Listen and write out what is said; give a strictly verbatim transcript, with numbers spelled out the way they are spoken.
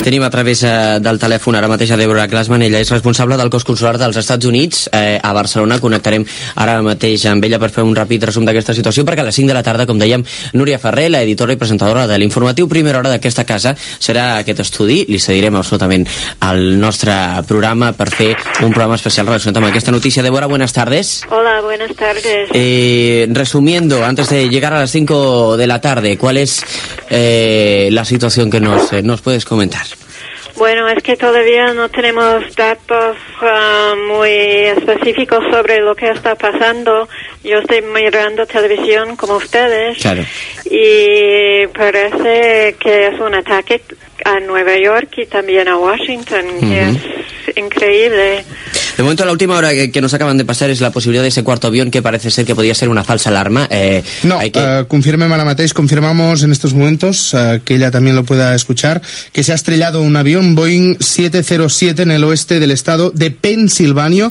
Tenim a través eh, del telèfon ara mateix a Deborah Glassman. Ella és responsable del cos consular dels Estats Units eh, a Barcelona. Connectarem ara mateix amb ella per fer un ràpid resum d'aquesta situació, perquè a les cinc de la tarda, com dèiem, Núria Ferrer, la editora i presentadora de l'informatiu Primera Hora d'aquesta casa, serà aquest estudi. Li cedirem absolutament al nostre programa per fer un programa especial relacionat amb aquesta notícia. Deborah, buenas tardes. Hola, buenas tardes. Eh, resumiendo, antes de llegar a las cinco de la tarde, ¿cuál es eh, la situación que nos, eh, nos puedes comentar? Bueno, es que todavía no tenemos datos uh, muy específicos sobre lo que está pasando. Yo estoy mirando televisión como ustedes. Claro. Y parece que es un ataque a Nueva York y también a Washington, uh-huh. que es increíble. De momento, la última hora que, que nos acaban de pasar es la posibilidad de ese cuarto avión que parece ser que podía ser una falsa alarma. Eh, no, hay que... uh, confirmem ara mateix, confirmamos en estos momentos, uh, que ella también lo pueda escuchar, que se ha estrellado un avión Boeing siete cero siete en el oeste del estado de Pensilvania.